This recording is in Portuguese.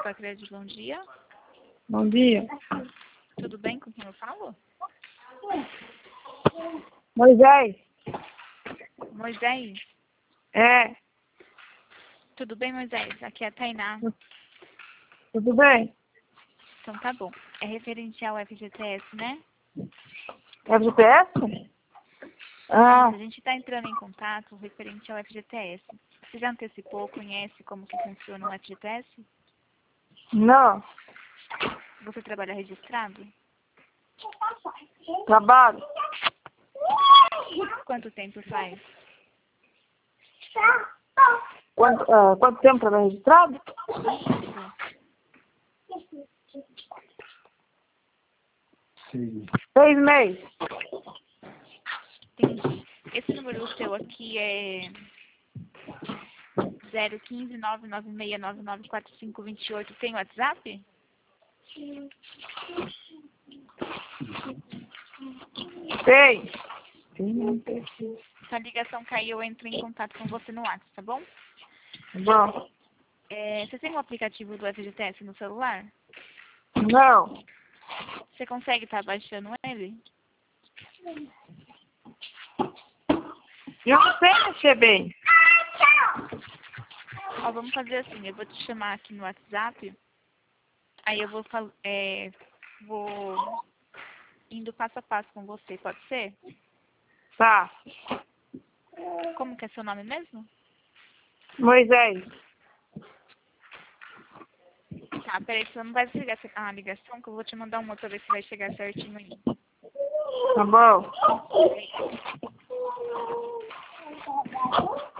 Pacred, bom dia. Bom dia. Tudo bem com quem eu falo? Moisés. Moisés? É. Tudo bem, Moisés? Aqui é a Tainá. Tudo bem? Então tá bom. É referente ao FGTS, né? FGTS? Ah, A gente está entrando em contato referente ao FGTS. Você já antecipou, conhece como que funciona o FGTS? não. Você trabalha registrado? Trabalho. Quanto tempo faz? Quanto tempo trabalho registrado? Isso. 6 meses. Entendi. Esse número seu aqui é 015-996994528. Tem WhatsApp? Tem. Se a ligação cair, eu entro em contato com você no WhatsApp, tá bom? Bom. Você tem um aplicativo do FGTS no celular? Não. Você consegue estar baixando ele? Eu não sei mexer bem. Ó, vamos fazer assim, eu vou te chamar aqui no WhatsApp, aí eu vou indo passo a passo com você, pode ser? Tá. Como que é seu nome mesmo? Moisés. Tá, peraí, você não vai desligar a ligação, que eu vou te mandar uma pra ver se vai chegar certinho aí. Tá bom.